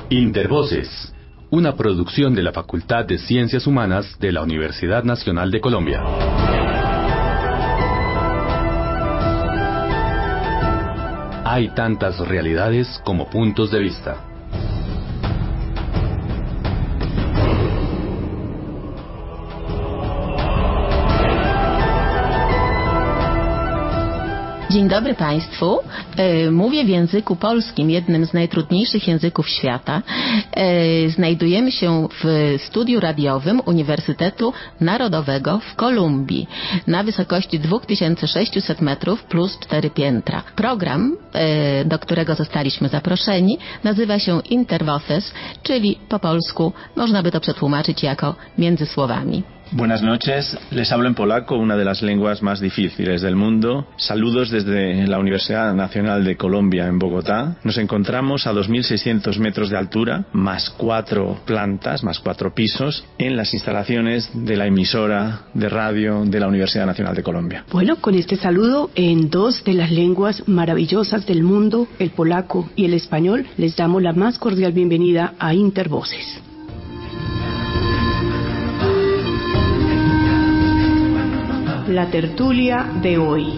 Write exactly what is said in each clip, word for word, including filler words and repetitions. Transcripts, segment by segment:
Intervoces, una producción de la Facultad de Ciencias Humanas de la Universidad Nacional de Colombia. Hay tantas realidades como puntos de vista. Dzień dobry Państwu. E, mówię w języku polskim, jednym z najtrudniejszych języków świata. E, znajdujemy się w studiu radiowym Uniwersytetu Narodowego w Kolumbii na wysokości dwa tysiące sześćset metrów plus cztery piętra. Program, e, do którego zostaliśmy zaproszeni, nazywa się Intervoces, czyli po polsku można by to przetłumaczyć jako między słowami. Buenas noches, les hablo en polaco, una de las lenguas más difíciles del mundo. Saludos desde la Universidad Nacional de Colombia en Bogotá. Nos encontramos a dos mil seiscientos metros de altura, más cuatro plantas, más cuatro pisos, en las instalaciones de la emisora de radio de la Universidad Nacional de Colombia. Bueno, con este saludo en dos de las lenguas maravillosas del mundo, el polaco y el español, les damos la más cordial bienvenida a Intervoces. La tertulia de hoy.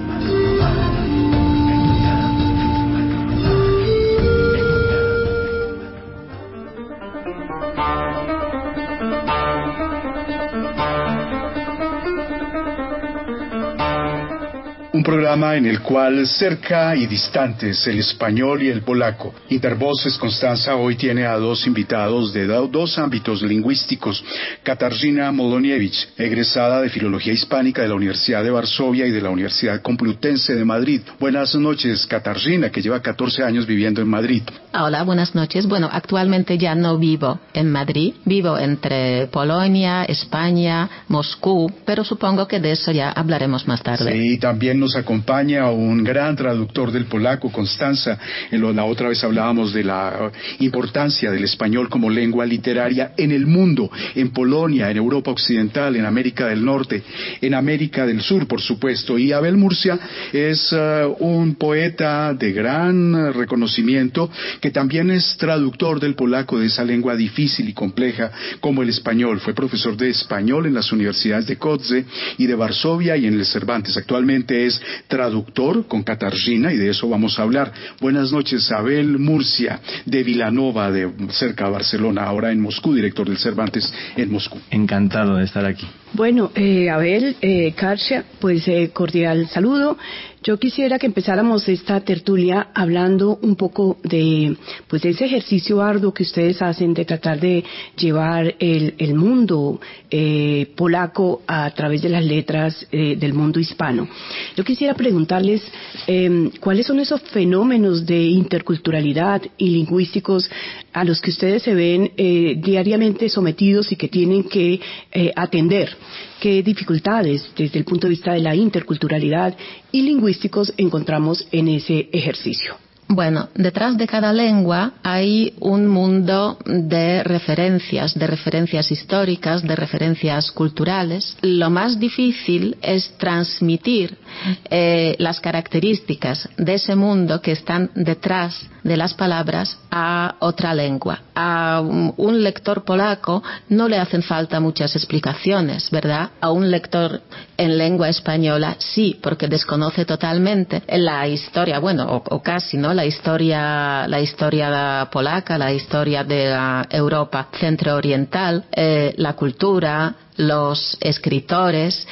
Un programa en el cual cerca y distantes el español y el polaco. Intervoces Constanza hoy tiene a dos invitados de dos ámbitos lingüísticos. Katarzyna Moloniewicz, egresada de Filología Hispánica de la Universidad de Varsovia y de la Universidad Complutense de Madrid. Buenas noches, Katarzyna, que lleva catorce años viviendo en Madrid. Hola, buenas noches. Bueno, actualmente ya no vivo en Madrid. Vivo entre Polonia, España, Moscú, pero supongo que de eso ya hablaremos más tarde. Sí, también nos acompaña un gran traductor del polaco, Constanza. La otra vez hablábamos de la importancia del español como lengua literaria en el mundo, en Polonia, en Europa Occidental, en América del Norte, en América del Sur, por supuesto. Y Abel Murcia es uh, un poeta de gran reconocimiento que también es traductor del polaco, de esa lengua difícil y compleja como el español. Fue profesor de español en las universidades de Kodzie y de Varsovia y en el Cervantes. Actualmente es traductor con Katarzyna y de eso vamos a hablar. Buenas noches, Abel Murcia, de Vilanova, de cerca de Barcelona, ahora en Moscú, director del Cervantes en Moscú. Encantado de estar aquí. Bueno, eh, Abel, eh, Kasia, pues eh, cordial saludo. Yo quisiera que empezáramos esta tertulia hablando un poco de, pues, de ese ejercicio arduo que ustedes hacen de tratar de llevar el, el mundo eh, polaco a través de las letras eh, del mundo hispano. Yo quisiera preguntarles eh, cuáles son esos fenómenos de interculturalidad y lingüísticos a los que ustedes se ven eh, diariamente sometidos y que tienen que eh, atender. ¿Qué dificultades desde el punto de vista de la interculturalidad y lingüísticos encontramos en ese ejercicio? Bueno, detrás de cada lengua hay un mundo de referencias, de referencias históricas, de referencias culturales. Lo más difícil es transmitir eh, las características de ese mundo que están detrás de las palabras a otra lengua. A un lector polaco no le hacen falta muchas explicaciones, ¿verdad? A un lector en lengua española sí, porque desconoce totalmente la historia, bueno, o, o casi, ¿no? La historia, la historia polaca, la historia de la Europa centro-oriental, eh, la cultura, los escritores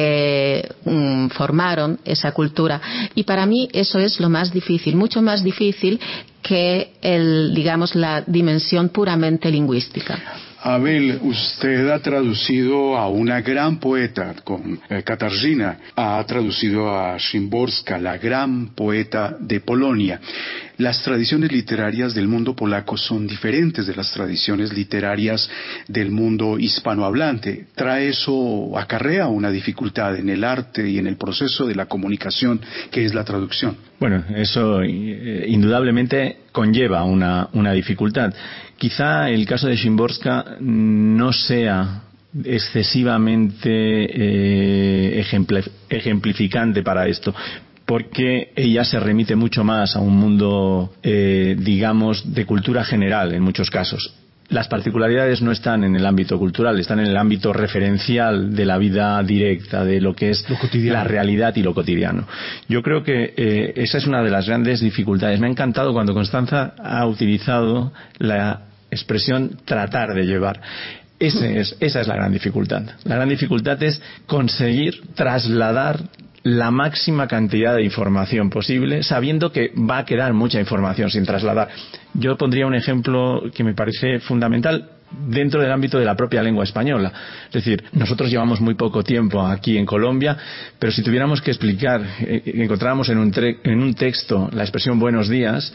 que mm, formaron esa cultura. Y para mí eso es lo más difícil, mucho más difícil que el, digamos, la dimensión puramente lingüística. Abel, usted ha traducido a una gran poeta, con eh, Katarzyna, ha traducido a Szymborska, la gran poeta de Polonia. Las tradiciones literarias del mundo polaco son diferentes de las tradiciones literarias del mundo hispanohablante. ¿Trae eso, acarrea una dificultad en el arte y en el proceso de la comunicación que es la traducción? Bueno, eso eh, indudablemente conlleva una, una dificultad. Quizá el caso de Szymborska no sea excesivamente eh, ejemplificante para esto, porque ella se remite mucho más a un mundo, eh, digamos, de cultura general en muchos casos. Las particularidades no están en el ámbito cultural, están en el ámbito referencial de la vida directa, de lo que es lo la realidad y lo cotidiano. Yo creo que eh, esa es una de las grandes dificultades. Me ha encantado cuando Constanza ha utilizado la expresión tratar de llevar. Ese es, esa es la gran dificultad. La gran dificultad es conseguir trasladar la máxima cantidad de información posible, sabiendo que va a quedar mucha información sin trasladar. Yo pondría un ejemplo que me parece fundamental dentro del ámbito de la propia lengua española. Es decir, nosotros llevamos muy poco tiempo aquí en Colombia, pero si tuviéramos que explicar, eh, encontráramos en un, tre- en un texto la expresión buenos días,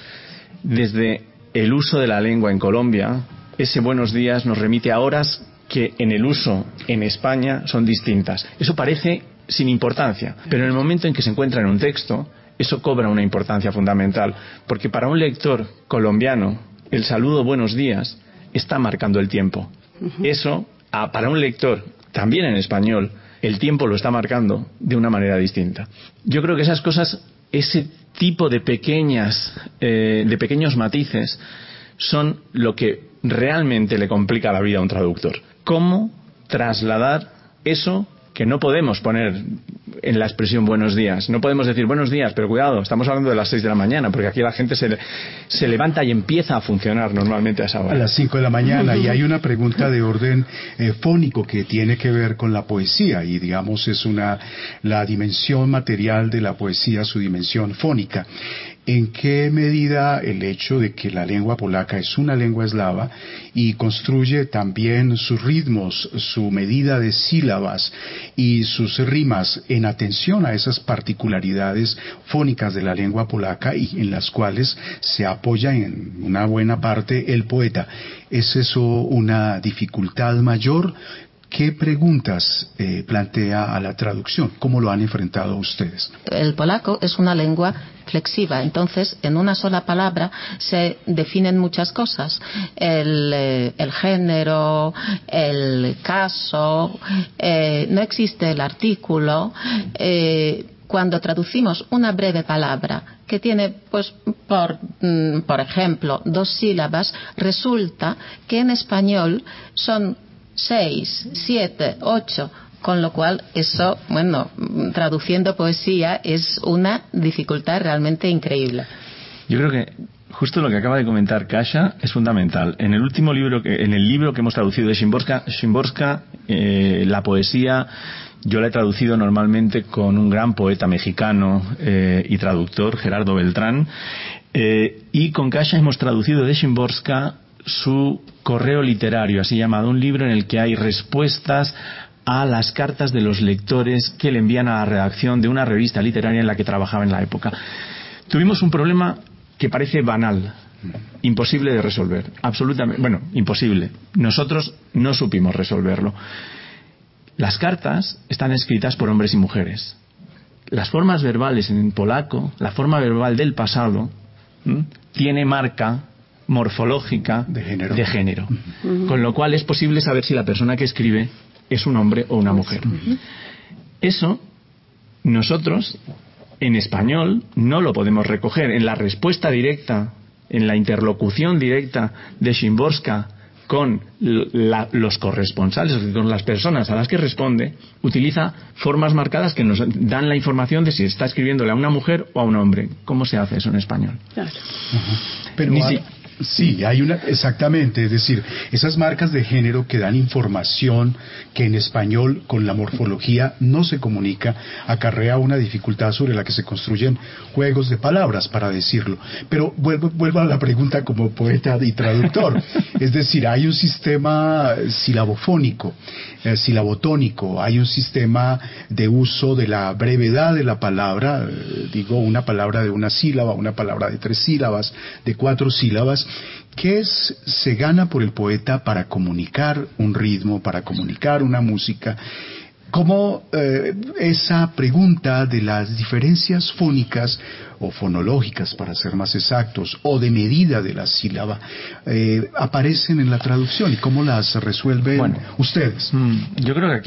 desde el uso de la lengua en Colombia, ese buenos días nos remite a horas que en el uso en España son distintas. Eso parece sin importancia, pero en el momento en que se encuentra en un texto, eso cobra una importancia fundamental, porque para un lector colombiano el saludo buenos días está marcando el tiempo. Uh-huh. Eso, a, para un lector también en español, el tiempo lo está marcando de una manera distinta. Yo creo que esas cosas, ese tipo de pequeñas eh, de pequeños matices son lo que realmente le complica la vida a un traductor. ¿Cómo trasladar eso que no podemos poner en la expresión buenos días? No podemos decir buenos días, pero cuidado, estamos hablando de las seis de la mañana, porque aquí la gente se, se levanta y empieza a funcionar normalmente a esa hora. A las cinco de la mañana, y hay una pregunta de orden eh, fónico que tiene que ver con la poesía, y digamos es una la dimensión material de la poesía, su dimensión fónica. ¿En qué medida el hecho de que la lengua polaca es una lengua eslava y construye también sus ritmos, su medida de sílabas y sus rimas en atención a esas particularidades fónicas de la lengua polaca y en las cuales se apoya en una buena parte el poeta? ¿Es eso una dificultad mayor? ¿Qué preguntas eh, plantea a la traducción? ¿Cómo lo han enfrentado ustedes? El polaco es una lengua flexiva, entonces en una sola palabra se definen muchas cosas. El, eh, el género, el caso, eh, no existe el artículo. Eh, Cuando traducimos una breve palabra que tiene, pues, por, por ejemplo, dos sílabas, resulta que en español son seis, siete, ocho, con lo cual eso, bueno, traduciendo poesía es una dificultad realmente increíble. Yo creo que justo lo que acaba de comentar Kasia es fundamental. En el último libro, que, en el libro que hemos traducido de Szymborska, Szymborska eh, la poesía, yo la he traducido normalmente con un gran poeta mexicano eh, y traductor, Gerardo Beltrán, eh, y con Kasia hemos traducido de Szymborska su correo literario, así llamado, un libro en el que hay respuestas a las cartas de los lectores que le envían a la redacción de una revista literaria en la que trabajaba en la época. Tuvimos un problema que parece banal, imposible de resolver, absolutamente, bueno, imposible. Nosotros no supimos resolverlo. Las cartas están escritas por hombres y mujeres. Las formas verbales en polaco, la forma verbal del pasado, ¿m? tiene marca morfológica de género, de género. Uh-huh. Con lo cual es posible saber si la persona que escribe es un hombre o una mujer. Uh-huh. Eso nosotros en español no lo podemos recoger. En la respuesta directa, en la interlocución directa de Szymborska con la, los corresponsales, con las personas a las que responde, utiliza formas marcadas que nos dan la información de si está escribiéndole a una mujer o a un hombre. ¿Cómo se hace eso en español? Claro. Uh-huh. Pero Ni si, Sí, hay una, exactamente, es decir, esas marcas de género que dan información que en español con la morfología no se comunica, acarrea una dificultad sobre la que se construyen juegos de palabras, para decirlo. Pero vuelvo, vuelvo a la pregunta como poeta y traductor, es decir, hay un sistema silabofónico, eh, silabotónico, hay un sistema de uso de la brevedad de la palabra, eh, digo, una palabra de una sílaba, una palabra de tres sílabas, de cuatro sílabas. ¿Qué es, se gana por el poeta para comunicar un ritmo, para comunicar una música? ¿Cómo eh, esa pregunta de las diferencias fónicas o fonológicas, para ser más exactos, o de medida de la sílaba, eh, aparecen en la traducción y cómo las resuelven bueno, ustedes? Yo creo que aquí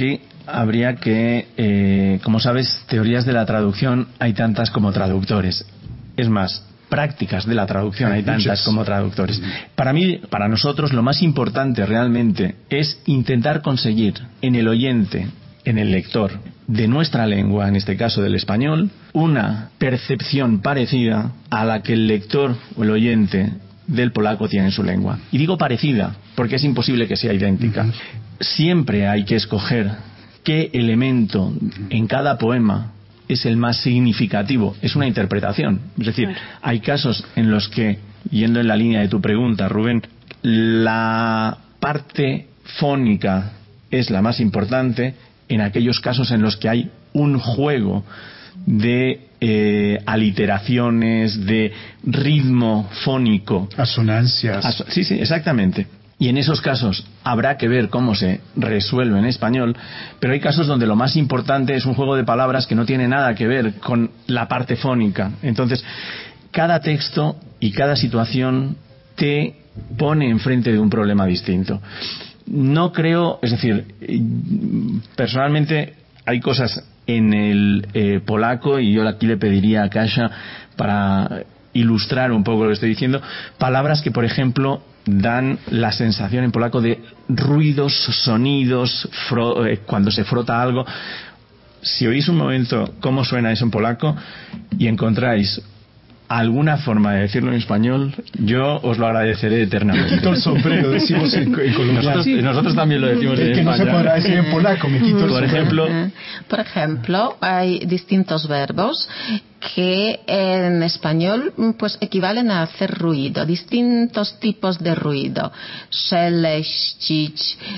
habría que, eh, como sabes, teorías de la traducción hay tantas como traductores. Es más, prácticas de la traducción hay tantas como traductores. Para mí, para nosotros, lo más importante realmente es intentar conseguir en el oyente, en el lector de nuestra lengua, en este caso del español, una percepción parecida a la que el lector o el oyente del polaco tiene en su lengua. Y digo parecida porque es imposible que sea idéntica. Uh-huh. Siempre hay que escoger qué elemento en cada poema es el más significativo. Es una interpretación. Es decir, hay casos en los que, yendo en la línea de tu pregunta, Rubén, la parte fónica es la más importante en aquellos casos en los que hay un juego de eh, aliteraciones, de ritmo fónico, asonancias. Aso- sí, sí, exactamente. Y en esos casos habrá que ver cómo se resuelve en español, pero hay casos donde lo más importante es un juego de palabras que no tiene nada que ver con la parte fónica. Entonces, cada texto y cada situación te pone enfrente de un problema distinto. No creo, es decir, personalmente hay cosas en el eh, polaco, y yo aquí le pediría a Kasia, para ilustrar un poco lo que estoy diciendo, palabras que, por ejemplo, dan la sensación en polaco de ruidos, sonidos, fro- eh, cuando se frota algo. Si oís un momento cómo suena eso en polaco y encontráis alguna forma de decirlo en español, yo os lo agradeceré eternamente. Me quito el sombrero, decimos en, en colombiano. Nosotros, sí. nosotros también lo decimos en que España. no se podrá decir en polaco, me quito el Por sombrero. ejemplo, Por ejemplo, hay distintos verbos que en español pues equivalen a hacer ruido, distintos tipos de ruido: szeleścić,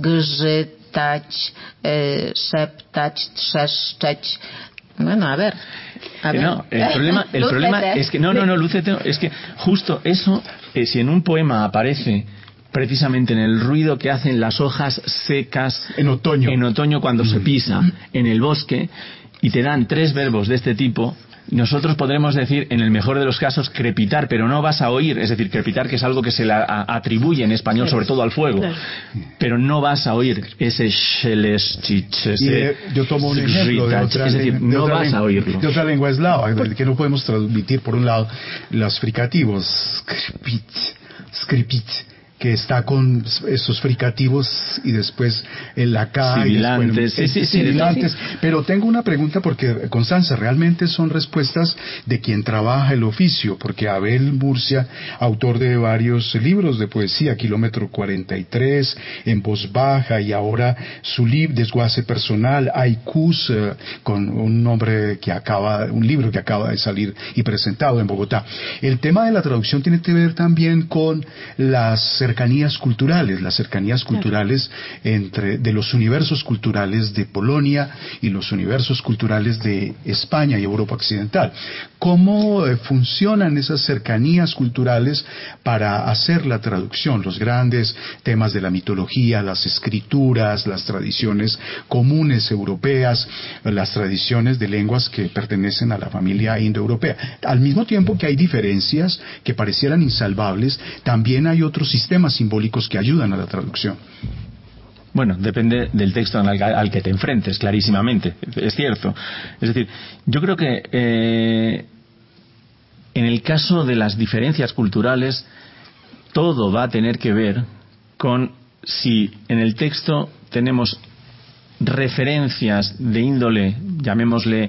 zgrzytać, eh, szeptać, trzeszczeć. Bueno, a ver. A ver. No, el problema, el problema es que no, no, no, lúcete, es que justo eso, eh, si en un poema aparece precisamente en el ruido que hacen las hojas secas en otoño, en otoño cuando mm. se pisa en el bosque, y te dan tres verbos de este tipo, nosotros podremos decir, en el mejor de los casos, crepitar, pero no vas a oír, es decir, crepitar, que es algo que se le atribuye en español, sobre todo al fuego, claro. Pero no vas a oír ese szeleszczyć, ese eh, yo tomo un ejemplo de otra, es decir, de no otra vas lengua, a oírlo. De otra lengua eslava, que no podemos transmitir, por un lado, los fricativos, skripit, skripit, que está con esos fricativos y después el acá sibilantes, y después, sí, sí, sí, sibilantes. Sí. Pero tengo una pregunta, porque, Constanza, realmente son respuestas de quien trabaja el oficio, porque Abel Murcia, autor de varios libros de poesía, Kilómetro cuarenta y tres, En voz baja, y ahora su libro Desguace personal, Haikus, eh, con un nombre que acaba, un libro que acaba de salir y presentado en Bogotá. El tema de la traducción tiene que ver también con las cercanías culturales, las cercanías culturales entre de los universos culturales de Polonia y los universos culturales de España y Europa Occidental. ¿Cómo eh, funcionan esas cercanías culturales para hacer la traducción? Los grandes temas de la mitología, las escrituras, las tradiciones comunes europeas, las tradiciones de lenguas que pertenecen a la familia indoeuropea. Al mismo tiempo que hay diferencias que parecieran insalvables, también hay otros sistemas simbólicos que ayudan a la traducción. Bueno, depende del texto al, al que te enfrentes, clarísimamente, es cierto. Es decir, yo creo que eh, en el caso de las diferencias culturales, todo va a tener que ver con si en el texto tenemos referencias de índole, llamémosle,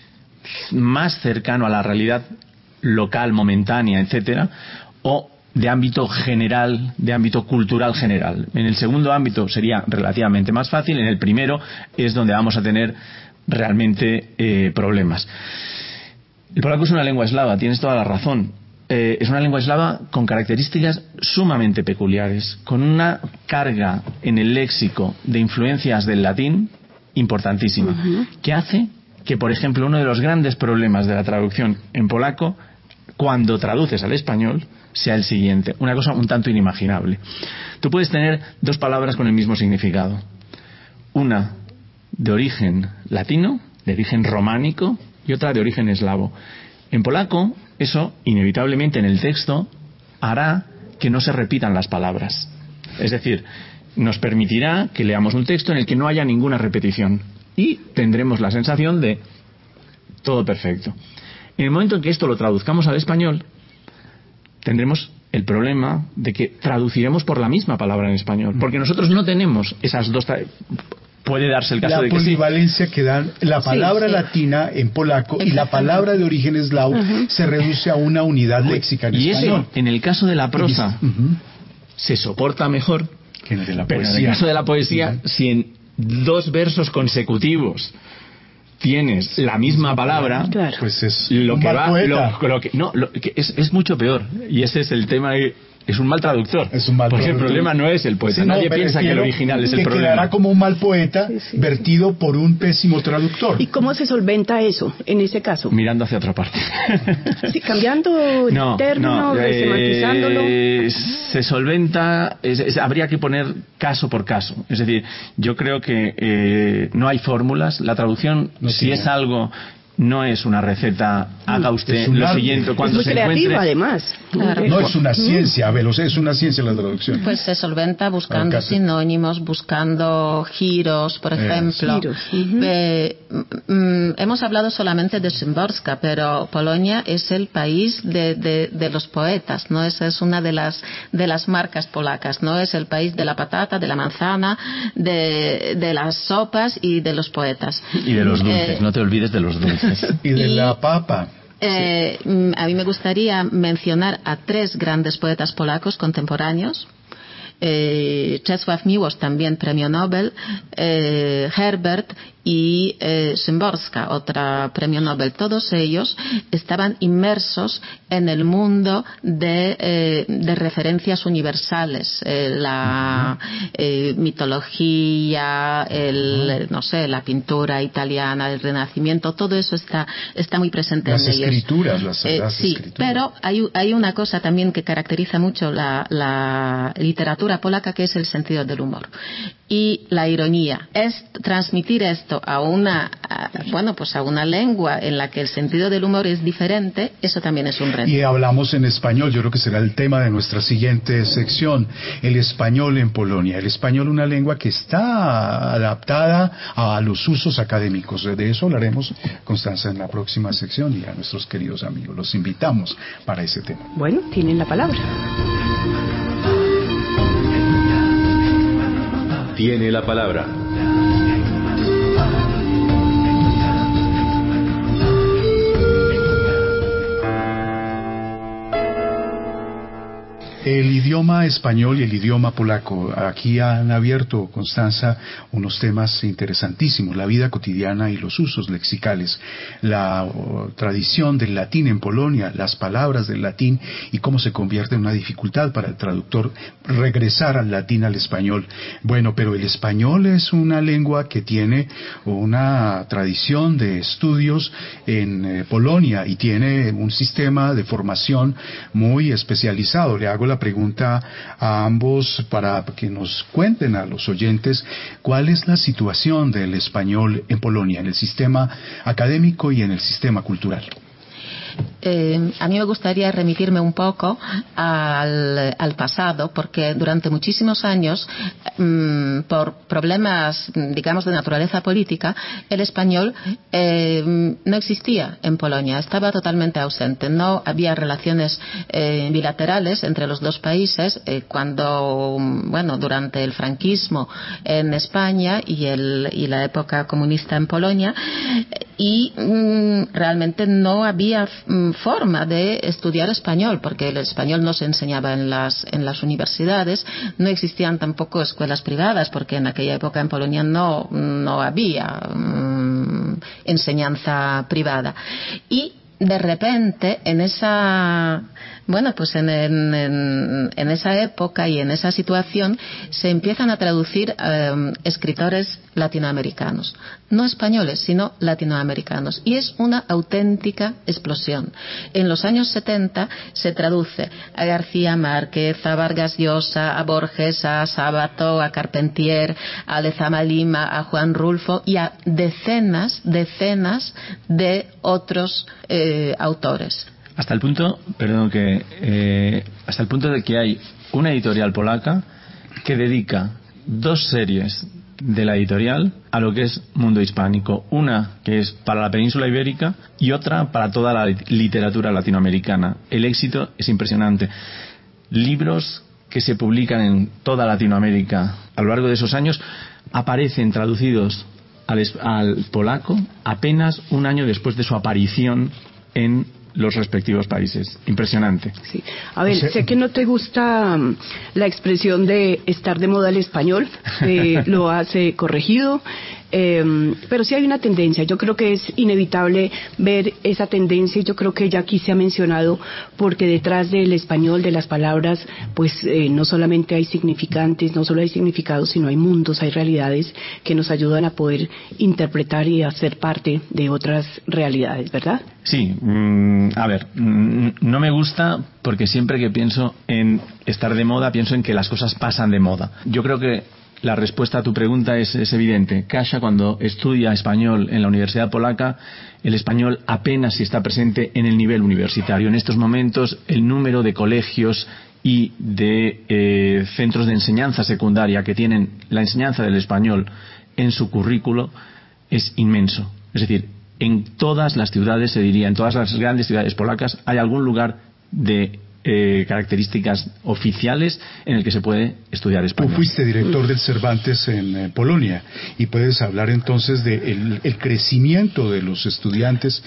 más cercano a la realidad local, momentánea, etcétera, o de ámbito general, de ámbito cultural general. En el segundo ámbito sería relativamente más fácil, en el primero es donde vamos a tener realmente eh, problemas. El polaco es una lengua eslava, tienes toda la razón. Eh, es una lengua eslava con características sumamente peculiares, con una carga en el léxico de influencias del latín importantísima, uh-huh. que hace que, por ejemplo, uno de los grandes problemas de la traducción en polaco, cuando traduces al español, sea el siguiente, una cosa un tanto inimaginable. Tú puedes tener dos palabras con el mismo significado, una de origen latino, de origen románico, y otra de origen eslavo. En polaco, eso inevitablemente en el texto hará que no se repitan las palabras. Es decir, nos permitirá que leamos un texto en el que no haya ninguna repetición y tendremos la sensación de todo perfecto. En el momento en que esto lo traduzcamos al español, tendremos el problema de que traduciremos por la misma palabra en español, porque nosotros no tenemos esas dos. Puede darse el caso la de que polivalencia sí. que dan la palabra sí, sí. latina en polaco y la palabra de origen eslavo uh-huh. se reduce a una unidad léxica en y español. Eso, en el caso de la prosa, uh-huh. se soporta mejor que en el de la pero poesía. en el caso de la poesía, uh-huh. si en dos versos consecutivos tienes la misma palabra, claro. pues es lo un que mal va, poeta. Lo, lo que, no, lo que es, es mucho peor. Y ese es el tema. De, es un mal traductor. Es un mal porque traductor. el problema no es el poeta. Sí, Nadie no, piensa que el original es el que problema. quedará como un mal poeta sí, sí. vertido por un pésimo traductor. ¿Y cómo se solventa eso en ese caso? Mirando hacia otra parte. Sí, cambiando no, el término, no, sematizándolo. Eh, se solventa. Es, es, habría que poner caso por caso. Es decir, yo creo que eh, no hay fórmulas. La traducción, no si tiene. es algo. No es una receta, haga usted lo arte. siguiente cuando es muy se creativa, encuentre. Además. Claro. No es una ciencia, Abel, o sea, es una ciencia la traducción. Pues se solventa buscando sinónimos, buscando giros, por ejemplo. Eh, giros. Uh-huh. eh, mm, hemos hablado solamente de Szymborska, pero Polonia es el país de, de, de los poetas, ¿no? Esa es una de las de las marcas polacas, ¿no? Es el país de la patata, de la manzana, de, de las sopas y de los poetas. Y de los dulces, eh, no te olvides de los dulces. Y de y, la papa. Eh, sí. A mí me gustaría mencionar a tres grandes poetas polacos contemporáneos. Eh, Czesław Miłosz, también premio Nobel, eh, Herbert y eh, Szymborska, otra premio Nobel. Todos ellos estaban inmersos en el mundo de, eh, de referencias universales, eh, la eh, mitología, el, no sé, la pintura italiana, el Renacimiento, todo eso está, está muy presente las en ellos. Escrituras, las, eh, las sí, escrituras. Pero hay, hay una cosa también que caracteriza mucho la, la literatura polaca, que es el sentido del humor y la ironía. Es transmitir esto a una, a, bueno, pues a una lengua en la que el sentido del humor es diferente, eso también es un reto. Y hablamos en español, yo creo que será el tema de nuestra siguiente sección, el español en Polonia. El español, una lengua que está adaptada a los usos académicos. De eso hablaremos, Constanza, en la próxima sección, y a nuestros queridos amigos los invitamos para ese tema. Bueno, tienen la palabra. Tiene la palabra. El idioma español y el idioma polaco, aquí han abierto, Constanza, unos temas interesantísimos, la vida cotidiana y los usos lexicales, la oh, tradición del latín en Polonia, las palabras del latín y cómo se convierte en una dificultad para el traductor regresar al latín al español. Bueno, pero el español es una lengua que tiene una tradición de estudios en eh, Polonia y tiene un sistema de formación muy especializado. Le hago la pregunta a ambos para que nos cuenten a los oyentes cuál es la situación del español en Polonia, en el sistema académico y en el sistema cultural. Eh, a mí me gustaría remitirme un poco al, al pasado, porque durante muchísimos años, mmm, por problemas, digamos, de naturaleza política, el español eh, no existía en Polonia, estaba totalmente ausente. No había relaciones eh, bilaterales entre los dos países eh, cuando, bueno, durante el franquismo en España y, el, y la época comunista en Polonia, y mmm, realmente no había forma de estudiar español, porque el español no se enseñaba en las en las universidades, no existían tampoco escuelas privadas, porque en aquella época en Polonia no no había um, enseñanza privada. Y de repente en esa bueno pues en, en, en, en esa época y en esa situación se empiezan a traducir eh, escritores latinoamericanos, no españoles sino latinoamericanos, y es una auténtica explosión. En los años setenta se traduce a García Márquez, a Vargas Llosa, a Borges, a Sábato, a Carpentier, a Lezama Lima, a Juan Rulfo y a decenas decenas de otros eh, autores. Hasta el punto, perdón que, eh, hasta el punto de que hay una editorial polaca que dedica dos series de la editorial a lo que es Mundo Hispánico. Una que es para la península ibérica y otra para toda la literatura latinoamericana. El éxito es impresionante. Libros que se publican en toda Latinoamérica a lo largo de esos años aparecen traducidos al, al polaco apenas un año después de su aparición en los respectivos países. Impresionante. Sí. A ver, o sea, sé que no te gusta um, la expresión de estar de moda el español, eh, lo has eh, corregido, eh, pero sí hay una tendencia. Yo creo que es inevitable ver esa tendencia y yo creo que ya aquí se ha mencionado porque detrás del español, de las palabras, pues eh, no solamente hay significantes, no solo hay significados, sino hay mundos, hay realidades que nos ayudan a poder interpretar y a ser parte de otras realidades, ¿verdad? Sí, mmm, a ver, mmm, no me gusta porque siempre que pienso en estar de moda, pienso en que las cosas pasan de moda. Yo creo que la respuesta a tu pregunta es, es evidente. Kasia, cuando estudia español en la Universidad Polaca, el español apenas si está presente en el nivel universitario. En estos momentos, el número de colegios y de eh, centros de enseñanza secundaria que tienen la enseñanza del español en su currículo es inmenso. Es decir, en todas las ciudades, se diría, en todas las grandes ciudades polacas, hay algún lugar de eh, características oficiales en el que se puede estudiar español. Tú fuiste director del Cervantes en eh, Polonia y puedes hablar entonces del de el crecimiento de los estudiantes.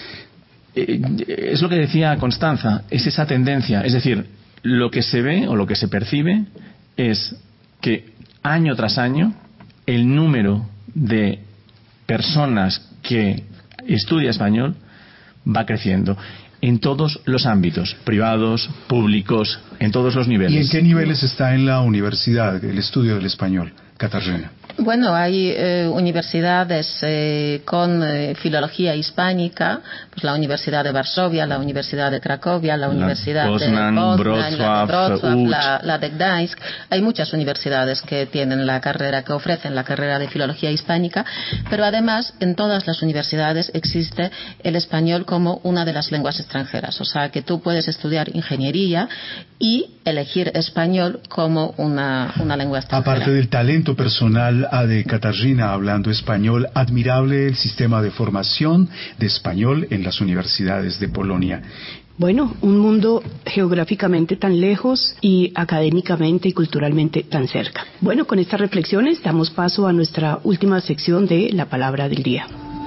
Eh, es lo que decía Constanza, es esa tendencia, es decir, lo que se ve o lo que se percibe es que año tras año el número de personas que estudia español va creciendo en todos los ámbitos, privados, públicos, en todos los niveles. ¿Y en qué niveles está en la universidad el estudio del español, Katarzyna? Bueno, hay eh, universidades eh, con eh, filología hispánica, pues la Universidad de Varsovia, la Universidad de Cracovia, la, la Universidad Poznan, de Poznan, Wrocław, la de Wrocław, Łódź. la, la de Gdańsk. Hay muchas universidades que tienen la carrera, que ofrecen la carrera de filología hispánica, pero además en todas las universidades existe el español como una de las lenguas extranjeras. O sea, que tú puedes estudiar ingeniería y elegir español como una, una lengua extranjera. Aparte del talento personal de Katarzyna hablando español, admirable el sistema de formación de español en las universidades de Polonia. Bueno, un mundo geográficamente tan lejos y académicamente y culturalmente tan cerca. Bueno, con estas reflexiones damos paso a nuestra última sección de La Palabra del Día.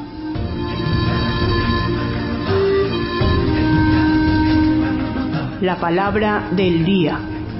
La Palabra del Día.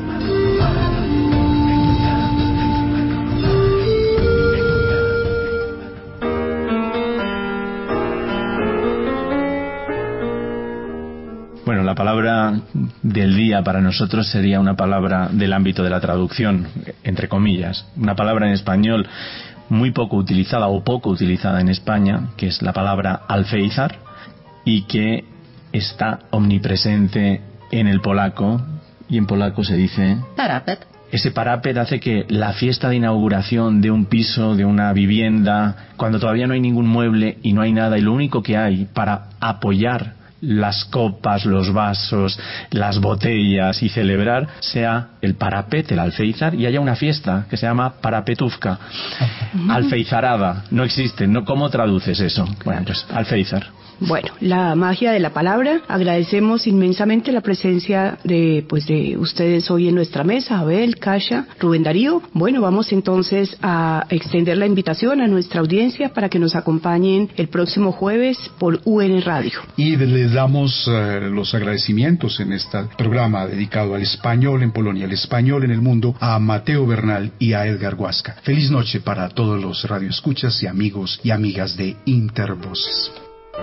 Bueno, la palabra del día para nosotros sería una palabra del ámbito de la traducción, entre comillas. Una palabra en español muy poco utilizada o poco utilizada en España, que es la palabra alféizar, y que está omnipresente en el polaco, y en polaco se dice parapet. Ese parapet hace que la fiesta de inauguración de un piso, de una vivienda, cuando todavía no hay ningún mueble y no hay nada, y lo único que hay para apoyar las copas, los vasos, las botellas y celebrar, sea el parapet, el alféizar, y haya una fiesta que se llama parapetuvka. Alfeizarada, no existe, ¿no? ¿Cómo traduces eso? Bueno, pues alféizar. Bueno, la magia de la palabra. Agradecemos inmensamente la presencia de, pues, de ustedes hoy en nuestra mesa, Abel, Kasia, Rubén Darío. Bueno, vamos entonces a extender la invitación a nuestra audiencia para que nos acompañen el próximo jueves por U N Radio. Y les damos uh, los agradecimientos en este programa dedicado al español en Polonia, al español en el mundo, a Mateo Bernal y a Edgar Huasca. Feliz noche para todos los radioescuchas y amigos y amigas de Intervoces.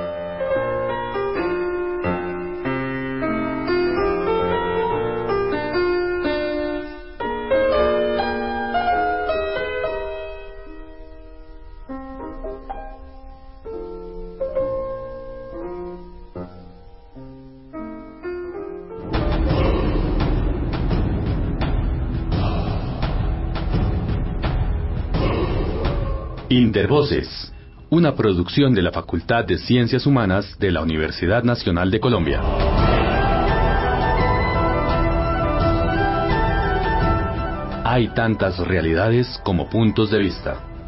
Intervoces, una producción de la Facultad de Ciencias Humanas de la Universidad Nacional de Colombia. Hay tantas realidades como puntos de vista.